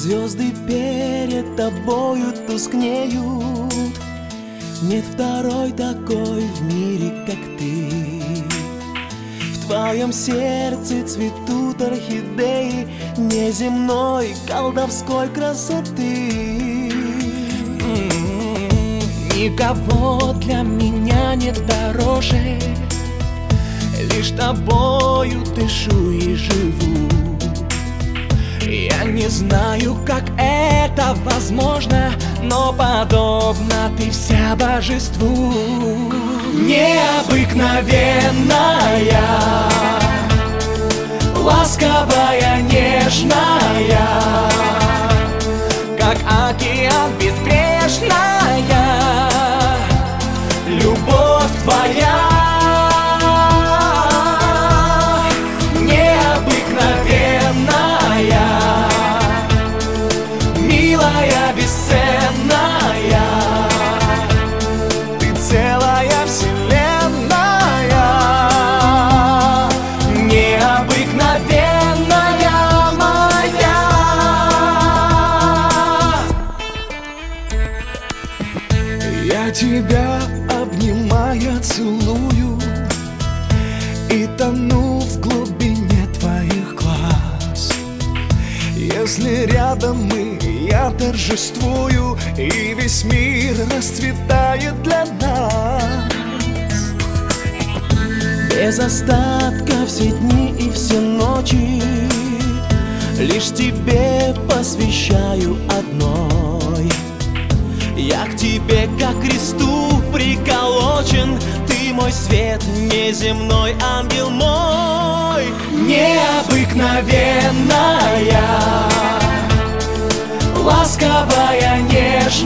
Звезды перед тобою тускнеют. Нет второй такой в мире, как ты. В твоем сердце цветут орхидеи неземной колдовской красоты. Никого для меня нет дороже, лишь тобою дышу и живу. Я не знаю, как это возможно, но подобна ты вся божеству. Необыкновенная, ласковая, нежная, как океан безбрежная, любовь твоя. Милая, бесценная, ты целая вселенная, необыкновенная моя. Я тебя обнимая целую и тону в глубине твоих глаз. Если рядом мы, я торжествую, и весь мир расцветает для нас. Без остатка все дни и все ночи лишь тебе посвящаю одной. Я к тебе, как к кресту приколочен, ты мой свет неземной, ангел мой. Необыкновенная, ласковая, нежная,